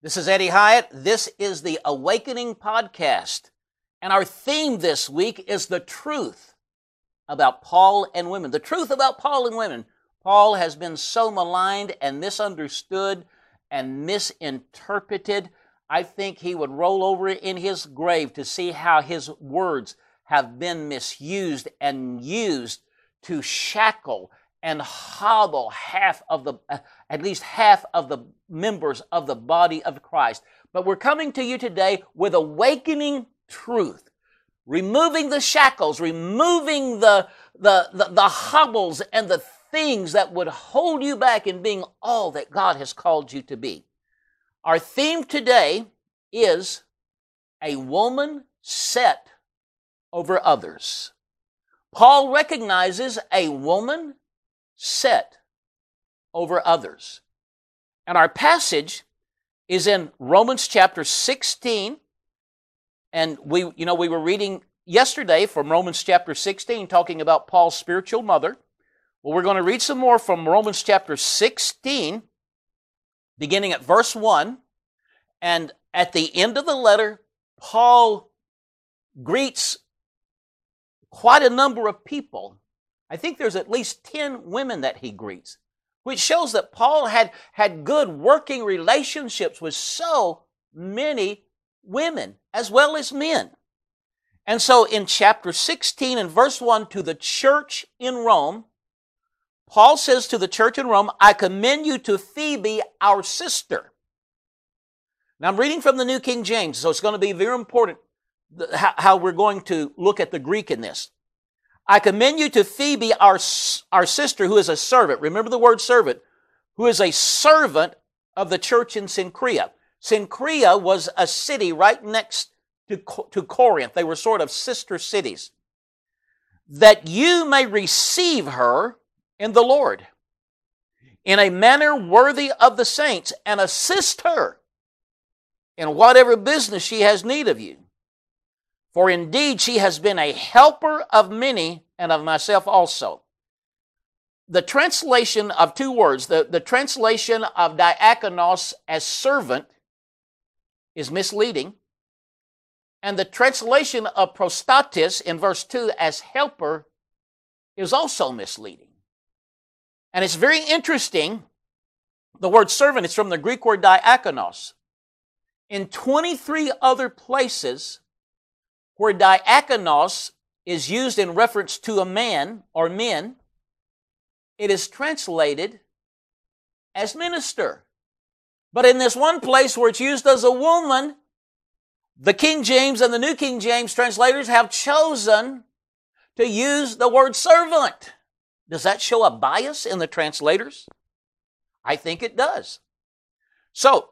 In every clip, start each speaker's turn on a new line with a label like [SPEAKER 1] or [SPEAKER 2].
[SPEAKER 1] This is Eddie Hyatt. This is the Awakening Podcast. And our theme this week is the truth about Paul and women. The truth about Paul and women. Paul has been so maligned and misunderstood and misinterpreted. I think he would roll over in his grave to see how his words have been misused and used to shackle and hobble at least half of the members of the body of Christ. But we're coming to you today with awakening truth, removing the shackles, removing the hobbles and the things that would hold you back in being all that God has called you to be. Our theme today is a woman set over others. Paul recognizes a woman set over others. And our passage is in Romans chapter 16. And we were reading yesterday from Romans chapter 16, talking about Paul's spiritual mother. Well, we're going to read some more from Romans chapter 16, beginning at verse 1. And at the end of the letter, Paul greets quite a number of people. I think there's at least 10 women that he greets, which shows that Paul had good working relationships with so many women as well as men. And so in chapter 16 and verse 1, to the church in Rome, Paul says to the church in Rome, I commend you to Phoebe, our sister. Now I'm reading from the New King James, so it's going to be very important how we're going to look at the Greek in this. I commend you to Phoebe, our sister, who is a servant. Remember the word servant, who is a servant of the church in Cenchrea. Cenchrea was a city right next to Corinth. They were sort of sister cities. That you may receive her in the Lord in a manner worthy of the saints and assist her in whatever business she has need of you. For indeed she has been a helper of many and of myself also. The translation of two words, the translation of diakonos as servant is misleading. And the translation of prostatis in verse 2 as helper is also misleading. And it's very interesting. The word servant is from the Greek word diakonos. In 23 other places where diakonos is used in reference to a man or men, it is translated as minister. But in this one place where it's used as a woman, the King James and the New King James translators have chosen to use the word servant. Does that show a bias in the translators? I think it does. So,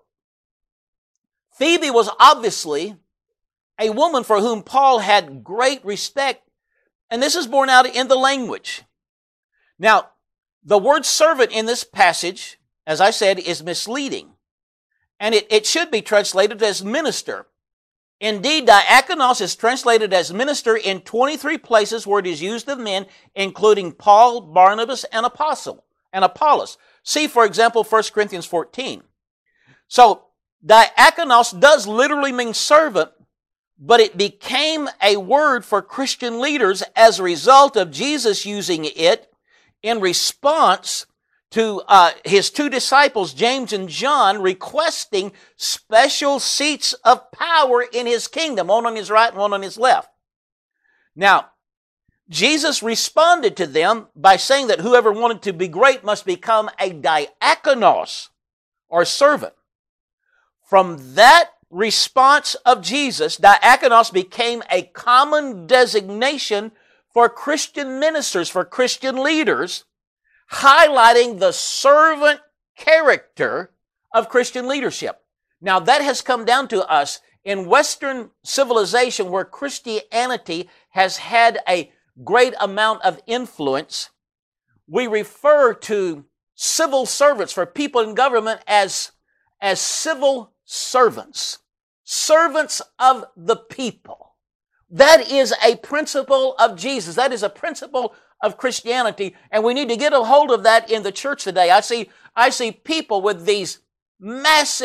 [SPEAKER 1] Phoebe was obviously a woman for whom Paul had great respect, and this is borne out in the language. Now, the word servant in this passage, as I said, is misleading, and it should be translated as minister. Indeed, diakonos is translated as minister in 23 places where it is used of men, including Paul, Barnabas, and Apollos. See, for example, 1 Corinthians 14. So, diakonos does literally mean servant, but it became a word for Christian leaders as a result of Jesus using it in response to his two disciples, James and John, requesting special seats of power in his kingdom, one on his right and one on his left. Now, Jesus responded to them by saying that whoever wanted to be great must become a diakonos, or servant. From that response of Jesus, diakonos became a common designation for Christian ministers, for Christian leaders, highlighting the servant character of Christian leadership. Now, that has come down to us in Western civilization where Christianity has had a great amount of influence. We refer to civil servants, for people in government, as civil servants, servants of the people. That is a principle of Jesus. That is a principle of Christianity, and we need to get a hold of that in the church today. I see people with these massive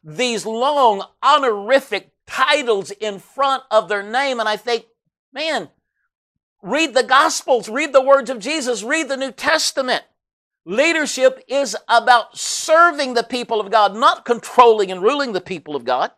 [SPEAKER 1] these long honorific titles in front of their name. And I think, man, read the Gospels, read the words of Jesus, read the New Testament. Leadership is about serving the people of God, not controlling and ruling the people of God.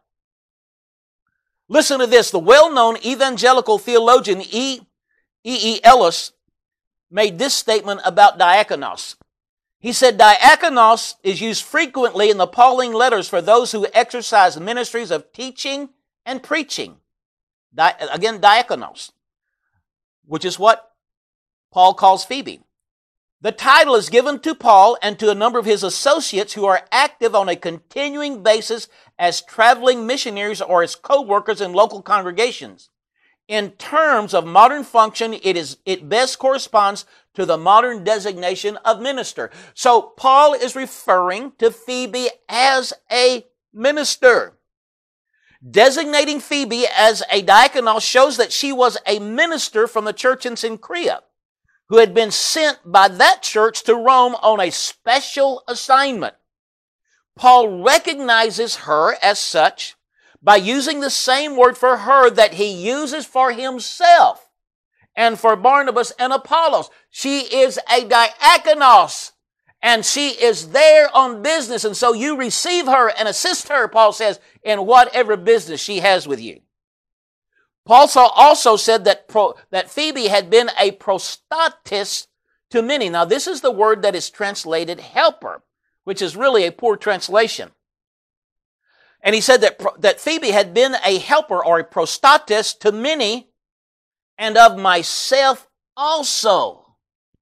[SPEAKER 1] Listen to this. The well-known evangelical theologian E.E. Ellis made this statement about diakonos. He said, diakonos is used frequently in the Pauline letters for those who exercise ministries of teaching and preaching. Again, diakonos, which is what Paul calls Phoebe. The title is given to Paul and to a number of his associates who are active on a continuing basis as traveling missionaries or as co-workers in local congregations. In terms of modern function, it best corresponds to the modern designation of minister. So Paul is referring to Phoebe as a minister. Designating Phoebe as a diakonos shows that she was a minister from the church in Cenchrea, who had been sent by that church to Rome on a special assignment. Paul recognizes her as such by using the same word for her that he uses for himself and for Barnabas and Apollos. She is a diakonos, and she is there on business, and so you receive her and assist her, Paul says, in whatever business she has with you. Paul also said that Phoebe had been a prostatis to many. Now, this is the word that is translated helper, which is really a poor translation. And he said that Phoebe had been a helper or a prostatis to many, and of myself also.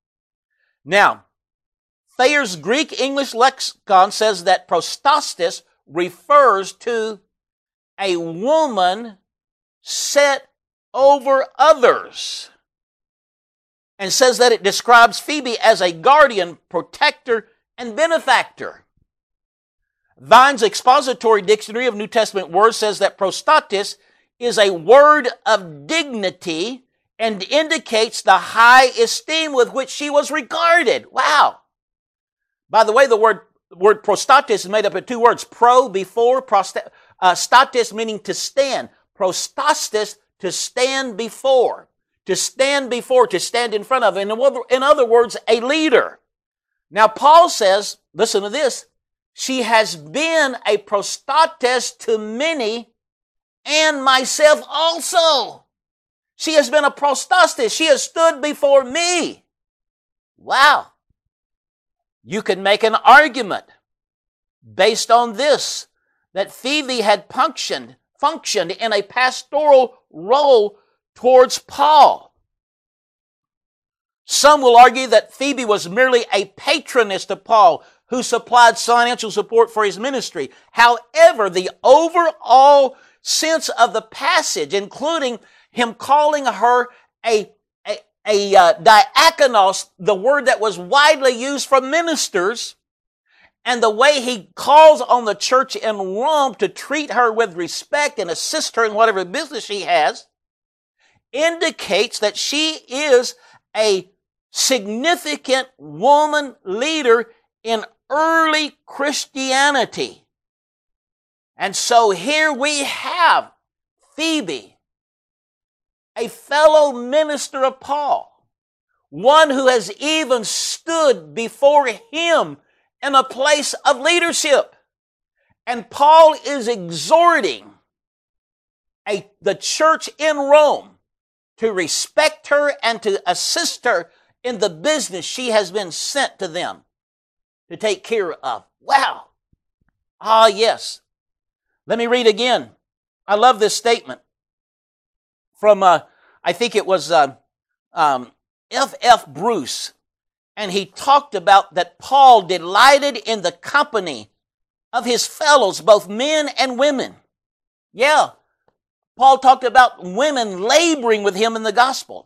[SPEAKER 1] Now, Thayer's Greek-English lexicon says that prostatis refers to a woman set over others, and says that it describes Phoebe as a guardian, protector, and benefactor. Vine's Expository Dictionary of New Testament Words says that prostatis is a word of dignity and indicates the high esteem with which she was regarded. Wow. By the way, the word prostatis is made up of two words, pro, before, statis meaning to stand. Prostastis, to stand before, to stand in front of. In other words, a leader. Now, Paul says, listen to this, she has been a prostatis to many and myself also. She has been a prostatis. She has stood before me. Wow. You can make an argument based on this, that Phoebe had functioned in a pastoral role towards Paul. Some will argue that Phoebe was merely a patroness to Paul who supplied financial support for his ministry. However, the overall sense of the passage, including him calling her a diakonos, the word that was widely used for ministers, and the way he calls on the church in Rome to treat her with respect and assist her in whatever business she has, indicates that she is a significant woman leader in early Christianity. And so here we have Phoebe, a fellow minister of Paul, one who has even stood before him in a place of leadership. And Paul is exhorting the church in Rome to respect her and to assist her in the business she has been sent to them to take care of. Wow. Ah, yes. Let me read again. I love this statement from, I think it was F.F. Bruce. And he talked about that Paul delighted in the company of his fellows, both men and women. Yeah, Paul talked about women laboring with him in the gospel.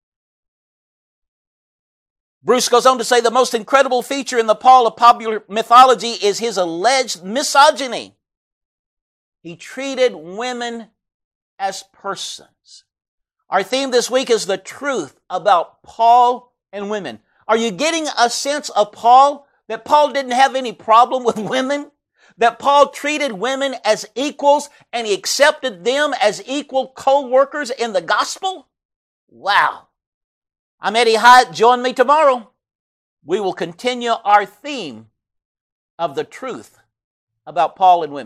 [SPEAKER 1] Bruce goes on to say the most incredible feature in the Paul of popular mythology is his alleged misogyny. He treated women as persons. Our theme this week is the truth about Paul and women. Are you getting a sense of Paul? That Paul didn't have any problem with women? that Paul treated women as equals and he accepted them as equal co-workers in the gospel? Wow. I'm Eddie Hyatt. Join me tomorrow. We will continue our theme of the truth about Paul and women.